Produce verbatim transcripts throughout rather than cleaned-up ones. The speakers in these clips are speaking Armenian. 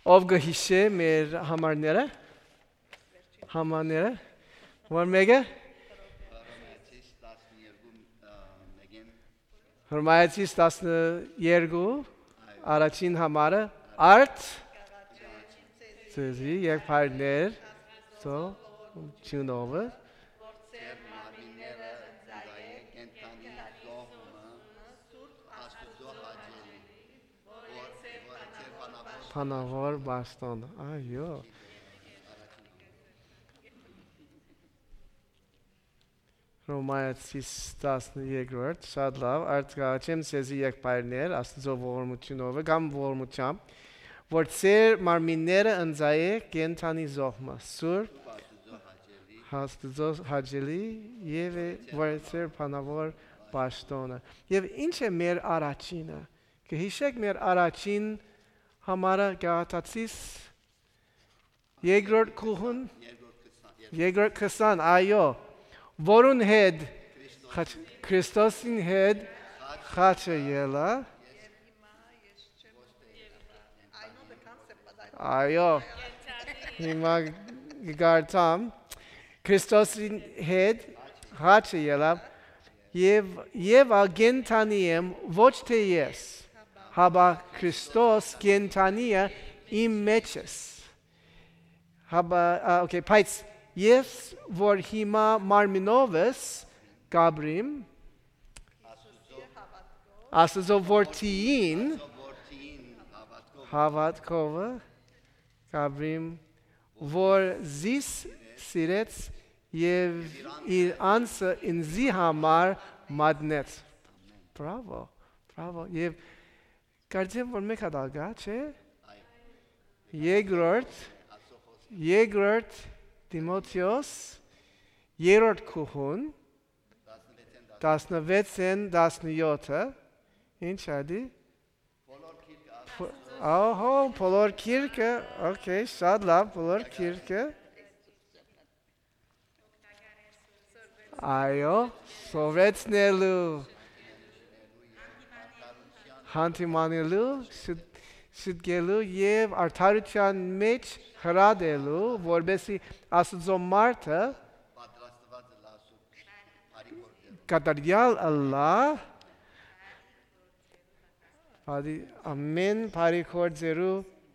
Ով գհիշե մեր համարները, համարները, որ մեկը, Հռոմայացիս տասներկու, առաջին համարը, արդ, ծեզի եղբայրներ, ծնողը, Փանավոր բաստոն, այո։ Հռոմայացիս տասներկու, շատ լավ, արդ գաղաչեմ սեզի եղբայրներ, աստծո ողորմությունով, կամ ողորմությամբ, որ ծեր մարմինները ընձայե կենդանի զոհմը, սուրբ, աստծո հաճելի և որ ծեր փանավոր բաստոնը։ Եվ ինչ է մեր առաջինը, կհիշեք մեր առաջին համարը գաղաթացիս, երկրորդ կուհուն, երկրորդ քսան, այո, որուն հետ, Քրիստոսին հետ խաչը ելա, այո, հիմա գարտամ, Քրիստոսին հետ խաչը ելա, և ագենտանի եմ ոչ թե ես, հաբա Քրիստոս կենթանիը իմ մեջս։ Հաբա, okay, բայց ես, որ հիմա մարմինովս գաբրիմ, աստծո որդիին, հավատքովը գաբրիմ, որ զիս սիրեց և իր անձը ինձի համար մատնեց։ Բրավո, բրավո, և Կարծեմ, որ մեկ հատալգա, չէ? Երկրորդ, երկրորդ Տիմոթեոս, երրորդ կուհուն, տասնվեցն տասնյոթը, ինչ ադի? Ահո, բոլոր քիրքը, օքեյ, շատ լավ, բոլոր քիրքը։ Այո, սովեցնելու, Հանտիմանելու, շտկելու և արդարության մեջ հրադելու, որբեսի աստծո մարդը կատարյալ ըլլա, ամեն բարիքործերու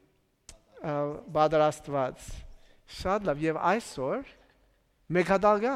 պատրաստված։ Շատ լավ, և այսօր մեկ հատալգա։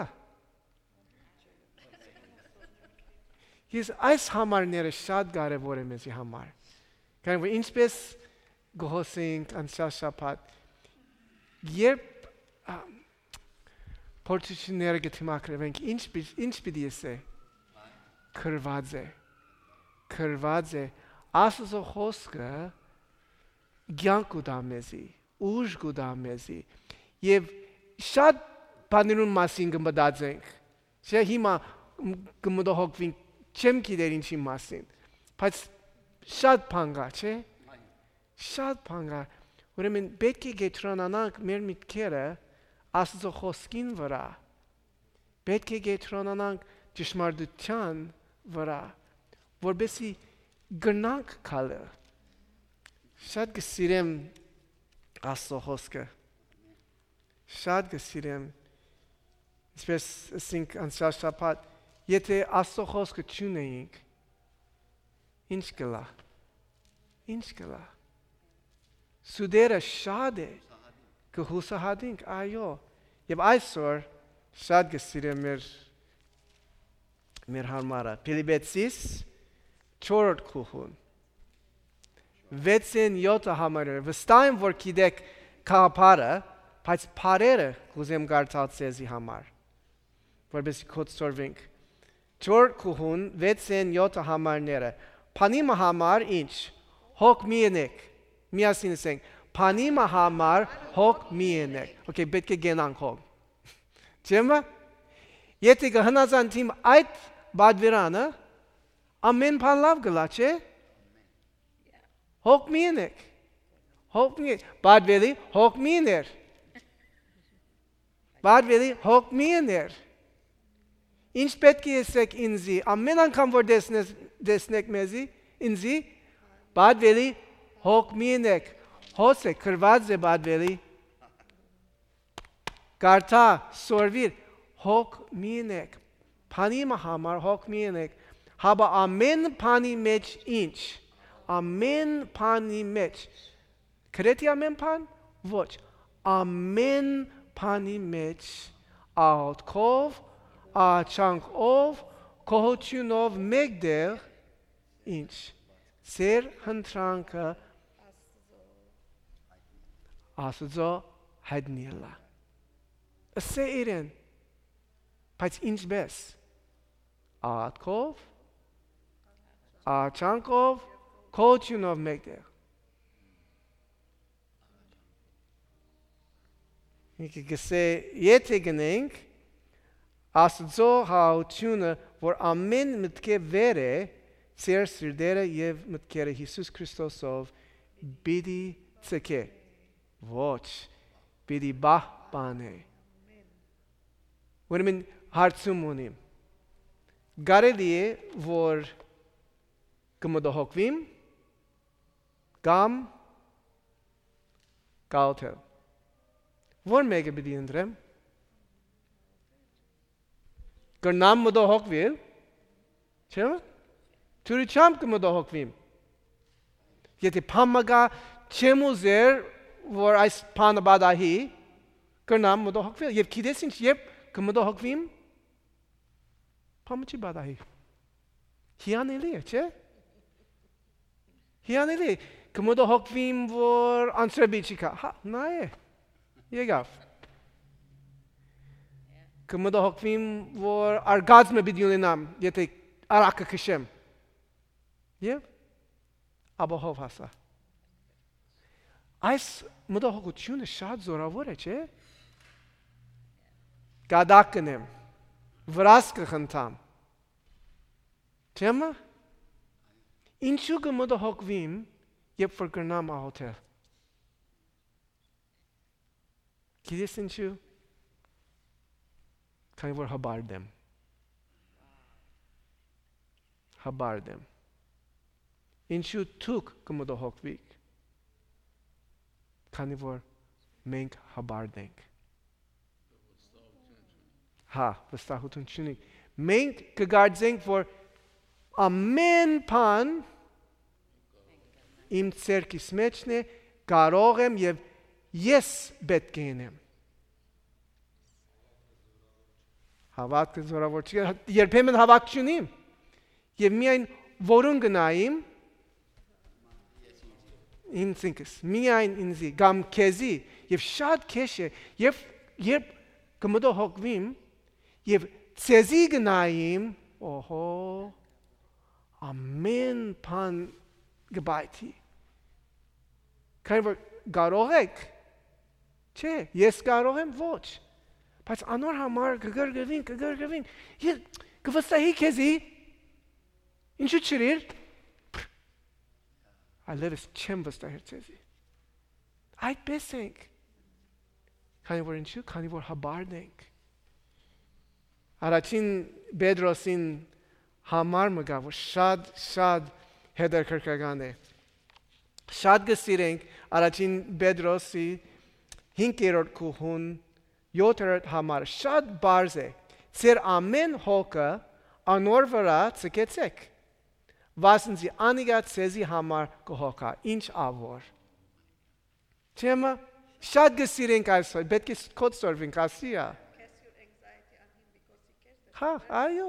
Ես այս համարները շատ կարևոր է մեզի համար։ Քանի որ ինչպես գոհոսենք անցյալ շաբաթ, երբ փորձությունները գտիմակրվենք, ինչ պիտի եսե։ Քրված է, քրված է, աստծո խոսքը կյանք կտա մեզի, ուժ կտա մեզի, և շատ բաներուն մասին կմտածենք, չէ հիմա կմտահոգվենք չեմ գիտեր ինչի մասին, բայց շատ բան կա, չէ, շատ բան կա, ուրեմն պետք է կենտրոնանանք մեր միտքերը աստծո խոսքին վրա, պետք է կենտրոնանանք ճշմարտության վրա, որպեսզի գնանք քալը։ Շատ կսիրեմ աստծո խոսքը, շատ կսիրեմ, ինչպես ասենք անցյալ շաբաթ, եթե աստծո խոսքը չունեինք, ինչ կլա, ինչ կլա, սուդերը շատ է, կհուսահատենք, այո, և այսօր շատ կսիրեմ մեր, մեր հարմարը, Փիլիպպեցիս չորրորդ կուհուն, վեցն յոթը համարը, վստահ եմ, որ գիտեք գաղափարը, բայց բառերը կուզեմ կարդալ ձեզի համար, որպեսզի կոծորվենք։ Չորրորդ կուհուն, վեցն յոթը համարները, փանիմը համար ինչ, հոգ մի ենեք, միասին ասենք, փանիմը համար հոգ մի ենեք, okay, պետք է գենանք հոգ, չեմը, եթե կհնազանդիմ այդ բադվիրանը, ամեն բան լավ կլա, չէ, հոգ մի ենեք, հոգ մի ենեք, բադվելի հոգ մի եներ, բադվելի հոգ մի եներ, ինչ պետք է եսեք ինձի, ամեն անգամ որ դեսնեք մեզի, ինձի, բադվելի հոգ մի ենեք, հոս է, կրված է բադվելի, գարտա, սորվիր, հոգ մի ենեք, պանիմը համար հոգ մի ենեք, հաբա ամեն պանի մեջ ինչ, ամեն պանի մեջ, կրետի ամեն պան, ոչ, ամեն պանի մեջ, աղոտքով, աղաչանքով, կողությունով մեկդեղ, ինչ, ծեր հնդրանքը Աստծո հայտնիելա։ Ասե իրեն, բայց ինչպես, աղատքով, աղաչանքով, կողությունով մեկդեղ։ Ինքը գսե եթե գնենք, Աստծո հաղությունը, որ ամեն մտքե վեր է, ծեր սիրտերը և մտքերը Հիսուս Քրիստոսով բիդի ծկե, ոչ, բիդի բահ բան է։ Ուրեմն հարցում ունիմ, կարելի է, որ կմտահոգվիմ, կամ գաղութել։ Որ մեկը պիտի ընտրեմ, կրնամ մտահոգվել, չէ՞, թուրիչամ կմտահոգվիմ։ Եթե փամագա չեմ ուզեր, որ այս փանը բադահի, կրնամ մտահոգվել։ Եվ գիտես ինչ, երբ կմտահոգվիմ, փամը չի բադահի։ Հիանելի է, չէ՞։ Հիանելի է, կմտահոգվիմ, որ անցրաբի չի կա, հա, նա է, եկավ։ Կմտահոգվիմ, որ արգազմը պիտի ունենամ, եթե արակը քշեմ։ Եվ ապահով հասա։ Այս մտահոգությունը շատ զորավոր է, չէ՞։ Գադակ կնեմ, վրաս կխնդամ։ Չեմը։ Ինչու կմտահոգվիմ, երբ որ կրնամ աղոթել։ Գիտես ինչու։ Քանի որ հաբարդ եմ։ Հաբարդ եմ։ Ինչու դուք կմտահոգվիք։ Քանի որ մենք հաբարդ ենք։ Հա, վստահություն չունենք։ Մենք կգարձենք, որ ամեն բան իմ ցերկիս մեջն է, կարող եմ և ես պետք է ենեմ։ Հավատքը զորավոր չի, երբեմն հավատ չունիմ, և միայն որուն գնայիմ, ինձ ինքս, միայն ինձի, գամ քեզի, և շատ քեշ է, երբ կմտահոգվիմ, և ցեզի գնայիմ, օհո, ամեն բան գբայթի։ Քանի որ կարող եք, չէ, ես կարող եմ, ոչ, բայց անոր համար կգրգվին, կգրգվին, կվստահի քեզի, ինչու չրիր, այլևս չեմ վստահեր ցեզի։ Այդպես ենք, քանի որ ինչու, քանի որ հաբարդ ենք։ Առաջին Պետրոսին համար մգա, որ շատ, շատ հետաքրքրական է։ Շատ գսիրենք առաջին Պետրոսի հինգերորդ գլխուն յոթերորդ համար շատ բարձ է։ Ձեր ամեն հոգը անոր վրա ցկեցեք։ Վասնզի անիգա ցեզի համար կհոգա, ինչ ավոր։ Չեմը շատ գսիրենք այսօր, պետք է կոծորվենք ասիա։ Հա, այո։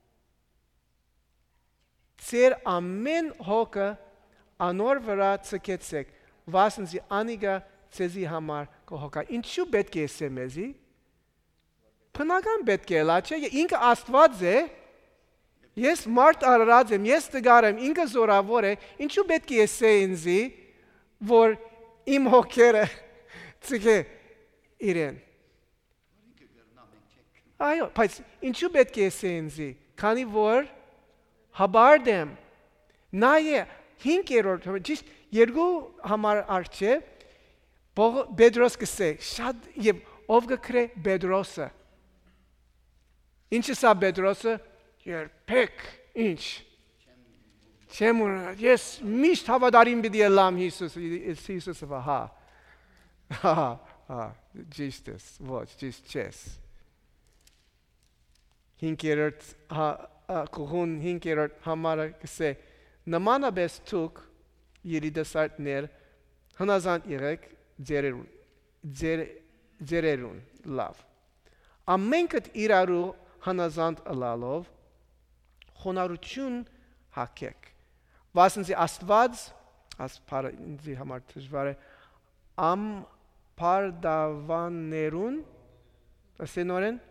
Ձեր ամեն հոգը անոր վրա ցկեցեք, վասնզի անիգա ցեզի համար կհոգա։ Ինչու պետք է ասեմ մեզի։ Բնական պետք է լա, չէ, ինքը Աստված է, ես մարդ արարած եմ, ես տգար եմ, ինքը զորավոր է, ինչու պետք է ասե ինձի, որ իմ հոգերը ցկե իրեն։ Այո, բայց ինչու պետք է ասե ինձի, քանի որ հաբարդ եմ, նա է հինգերորդ, ճիշտ երկու համար առջև, Պետրոս կսե, շատ և ով գքրե Պետրոսը։ Ինչ է սա Պետրոսը, երբեք, ինչ, Չեմ ուրանալ, ես միշտ հավատարիմ պիտի ելամ Հիսուս, Հիսուսը վա, հա, հա, հա, ճիշտ ես, ոչ, ճիշտ չես։ Հինգերորդ կողուն, հինգերորդ համարը կսե, նմանաբես թուք երիտասարդներ հնազանդ եղեք ձերերուն լավ։ Ամենքդ իրարու հնազանդ ըլալով խոնարհություն հագեք։ Վասնզի Աստված, ասպարը ինձի համար դժվար է, ամպարդավաններուն, ասենորեն,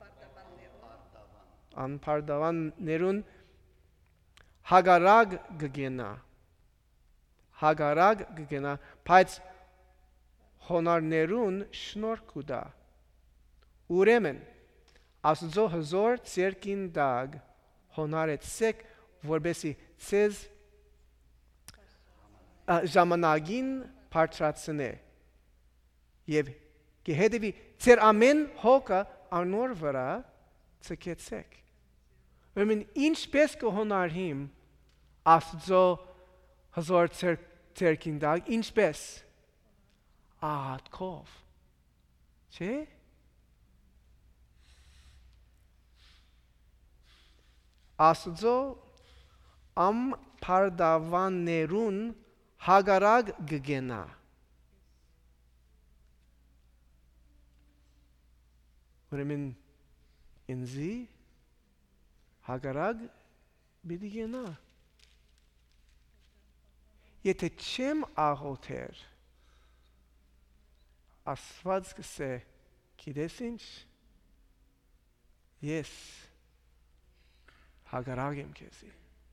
անպարդավաններուն հագարագ գգենա, հագարագ գգենա, բայց հոնարներուն շնոր կուդա, ուրեմն, Աստծո հզոր ծերքին դագ հոնարեցեք, որբեսի ցեզ ժամանակին բարձրացնե եւ կհետևի ծեր ամեն հոգը անոր վրա ցկեցեք։ Ուրեմն ինչպես կհոնարհիմ Աստծո հզոր ծերքին դագ, ինչպես ահատքով, չէ՞։ Աստծո ամպարդավաններուն հագարագ գգենա։ Ուրեմն ինձի հագարագ պիտի գնա։ Եթե չեմ աղոթեր, Աստված կսե, գիտես ինչ, ես հագարագ եմ քեզի։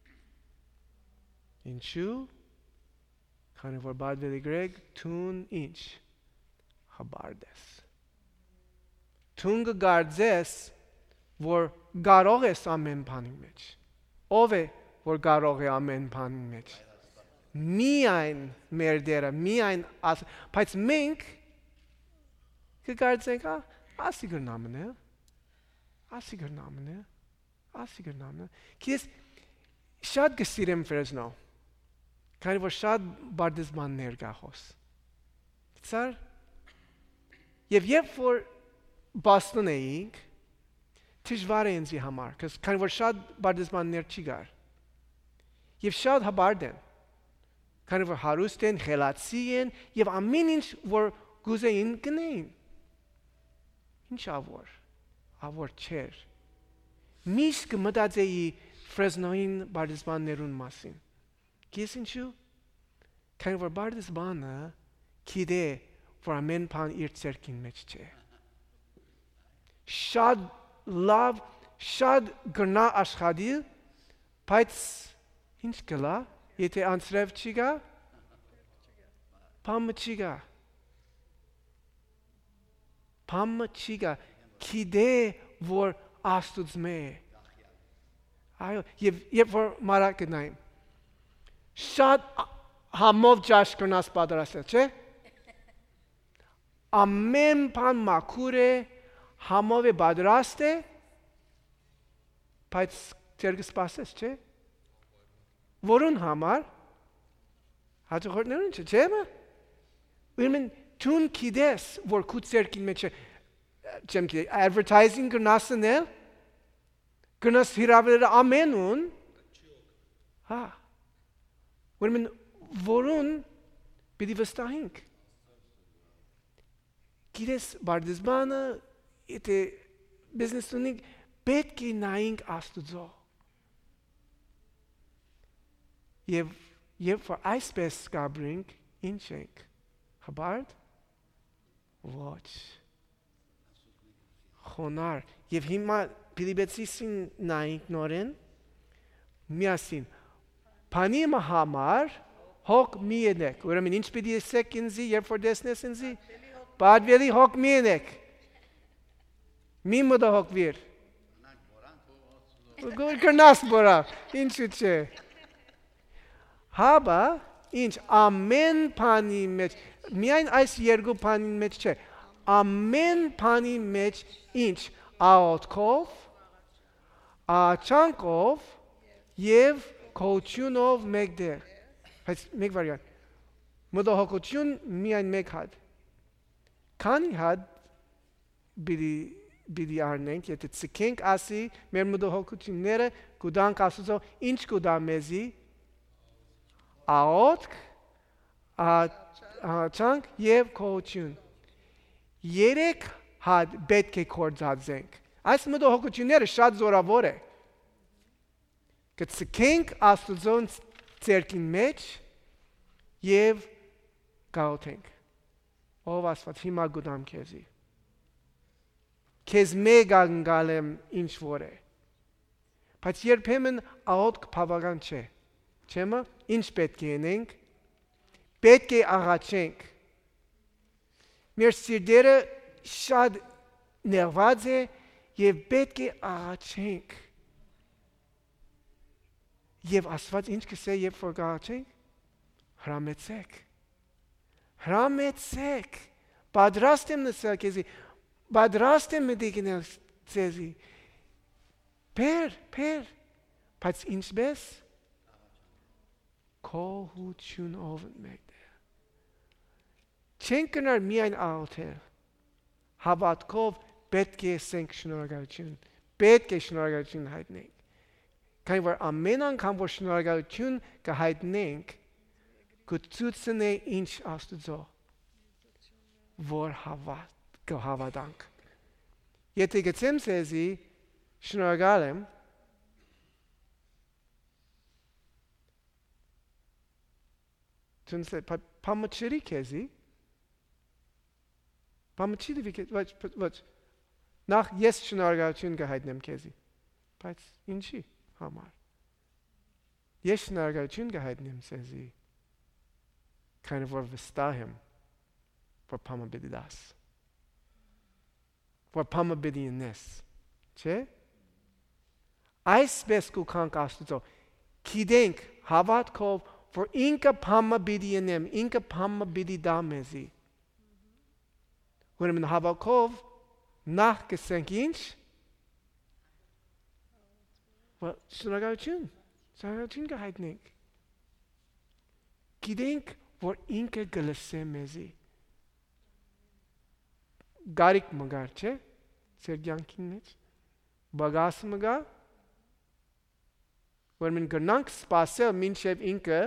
Ինչու՞, քանի որ բադվելի գրեգ, թուն ինչ, հաբարդ ես։ Թուն կգարձես, որ կարող ես ամեն բանի մեջ։ Ով է, որ կարող է ամեն բանի մեջ։ Միայն մեր դերը, միայն աս, բայց մենք կգարձենք, ասի գրնամն է, ասի գրնամն է, ասի գրնամն է։ Քեզ շատ գսիրեմ Ֆրեզնո, քանի որ շատ բարդեզմաններ գախոս։ Ցար, եւ երբ որ Բոստոն էինք, դժվար է ինձի համար, քանի որ շատ բարդեզմաններ չի գար։ Եվ շատ հաբարդ են, քանի որ հարուստ են, խելացի են, եւ ամեն ինչ որ գուզեին կնեին։ Ինչ ավոր, ավոր չեր։ Միշտ կմտածեի Ֆրեզնոյին բարդեզմաններուն մասին։ Գիտես ինչու՞։ Քանի որ բարդեզմանը գիտե, որ ամեն բան իր ցերքին մեջ չէ։ Շատ լավ, շատ գնա աշխատի, բայց ինչ կլա, եթե անցրև չի գա, բամը չի գա, բամը չի գա, գիտե, որ Աստուծմե է։ Այո, եւ երբ որ մարակ գնայım, շատ համով ջաշ կնաս պատրաստել, չէ՞։ Ամեն բան մաքուր է, համով է պատրաստ է, բայց ցերկը սպասես, չէ՞։ Որուն համար հաջողորդներուն չէ, չէ՞։ Ուրեմն տուն գիտես, որ քու ցերկին մեջ է, չեմ գիտե, advertising գնասնել, գնաս հիրավերը ամենուն, հա, ուրեմն որուն պիտի վստահենք։ Գիտես բարդեզմանը, եթե բիզնես ունենք, պետք է նայենք Աստուծո։ Եվ երբ որ այսպես կաբրինք, ինչ ենք, հաբարդ, ոչ, խոնար, և հիմա Փիլիպպեցիսին նայենք նորեն, միասին, բանիմը համար հոգ մի ենեք, ուրեմն ինչ պիտի եսեք ինձի, երբ որ դեսնես ինձի, բադվելի հոգ մի ենեք, մի մուդը հոգ վիր, գնաս բորա, ինչու չէ, հաբա, ինչ, ամեն բանի մեջ, միայն այս երկու բանի մեջ չէ, ամեն բանի մեջ ինչ, աղոթքով, աղաչանքով և կողությունով մեկտեղ։ Բայց մեկ վարյալ։ Մտահոգություն միայն մեկ հատ։ Քանի հատ բիդի բիդի առնենք, եթե ցկենք ասի մեր մտահոգությունները կուտանք Աստծո, ինչ կուտա մեզի աղոթք, աղաչանք եւ կողություն։ Երեք հատ պետք է կործածենք։ Այս մտահոգությունները շատ զորավոր է։ Կցկենք Աստծո ցերկին մեջ եւ կաղոթենք։ Ով Աստված հիմա գուտամ քեզի։ Քեզ մեկ անգալեմ ինչ որ է։ Բայց երբեմն աղոթք բավական չէ։ Չեմը ինչ պետք է անենք։ Պետք է աղաչենք։ Մեր սիրտերը շատ ներված է եւ պետք է աղաչենք։ Եվ Աստված ինչ կսե երբ որ կաղաչենք։ Հրամեցեք։ Հրամեցեք։ Պատրաստ եմ նստել քեզի։ Պատրաստ եմ մտիկնել ձեզի։ Պեր, պեր, բայց ինչպես կողությունով մեկտեղ։ Չենք կնար միայն աղոթել։ Հավատքով պետք է ասենք շնորհակալություն։ Պետք է շնորհակալություն հայտնենք։ Քանի որ ամեն անգամ որ շնորհակալություն կհայտնենք, կցուցնե ինչ Աստծո որ հավատ կհավատանք։ Եթե գցեմ սեզի շնորհակալ եմ, Չնսե պամաչերի քեզի, պամաչերի վիքեզ, ոչ, ոչ, նախ ես շնորհակալություն կհայտնեմ քեզի, բայց ինչի համար։ Ես շնորհակալություն կհայտնեմ սեզի, քանի որ վստահ եմ, որ պամը պիտի դաս, որ պամը պիտի նես, չէ։ Այսպես կուքանք Աստծո, գիտենք հավատքով, որ ինքը պամը պիտի նեմ, ինքը պամը պիտի դա մեզի։ Ուրեմն հավատքով նախ կսենք ինչ։ Շնորհակալություն, շնորհակալություն կհայտնենք։ Գիտենք, որ ինքը կլսե մեզի։ Գարիկ մգար, չէ, ձեր կյանքին մեջ, բագաս մգա, որ մենք գնանք սպասել մինչև ինքը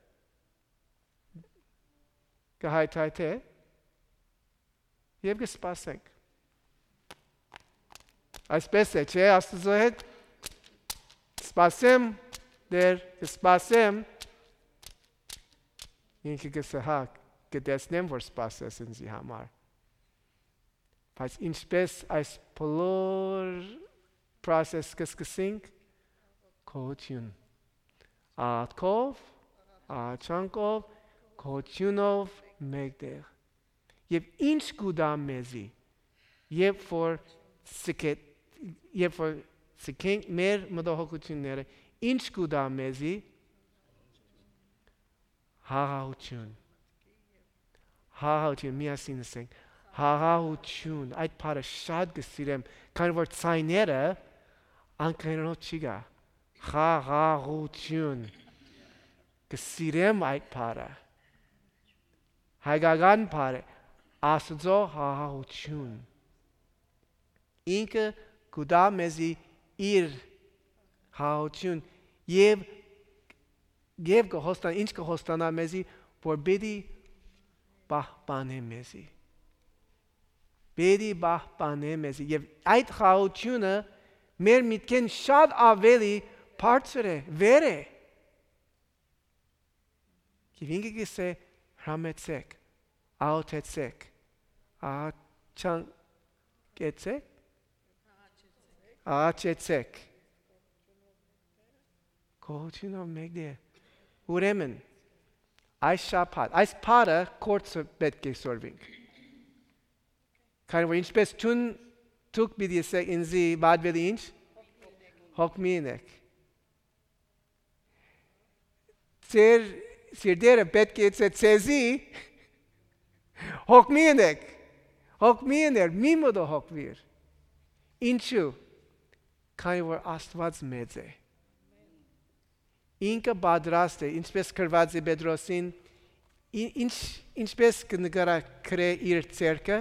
կհայթայթե և կսպասենք։ Այսպես է, չէ, Աստծո հետ սպասեմ, դեր կսպասեմ, ինքը կսե հա, կտեսնեմ, որ սպասես ինձի համար։ Բայց ինչպես այս բոլոր process կսկսենք, կողություն, աղոթքով, աղաչանքով, կողությունով մեկտեղ։ Եվ ինչ կուտա մեզի, երբ որ երբ որ ցկենք մեր մտահոգությունները, ինչ կուտա մեզի, հաղահություն, հաղահություն, միասին ասենք, հաղահություն, այդ բառը շատ կսիրեմ, քանի որ ցայները անգլերենով չի գա, հաղահություն, կսիրեմ այդ բառը, հայկական բառ է, Աստծո հաղահություն, ինքը կուտա մեզի իր հաղահություն և և կհոստանա, ինչ կհոստանա մեզի, որ պիտի պահպանե մեզի։ Պիտի պահպանե մեզի և այդ խաղությունը մեր միտքեն շատ ավելի բարձր է, վեր է։ Եվ ինքը կսե հրամեցեք, աղոթեցեք, աղաչեցեք, աղաչեցեք, կողությունով մեկտեղ։ Ուրեմն, այս շաբաթ, այս բառը կորցը պետք է սորվենք։ Քանի որ ինչպես տուն դուք պիտի ասեք ինձի բադվելի ինչ, հոգմի ինեք։ Ձեր սիրտերը պետք է ասե ցեզի, հոգմի ինեք, հոգմի իներ, մի մտահոգվիր։ Ինչու, քանի որ Աստված մեծ է։ ինքը պատրաստ է, ինչպես գրված է Պետրոսին, ինչ ինչպես կնկարա քրե իր ցերկը,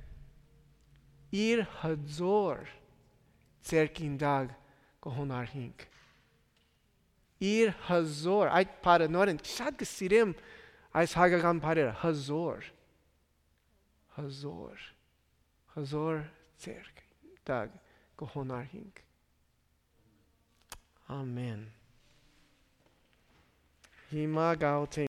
իր հզոր ցերկին դակ կհոնարհինք։ Իր հզոր, այդ բառը նորեն շատ կսիրեմ այս հայկական բառերը, հզոր, հզոր, հզոր ցերկ դակ կհոնարհինք։ Ամեն։ Հիմա գաղութենք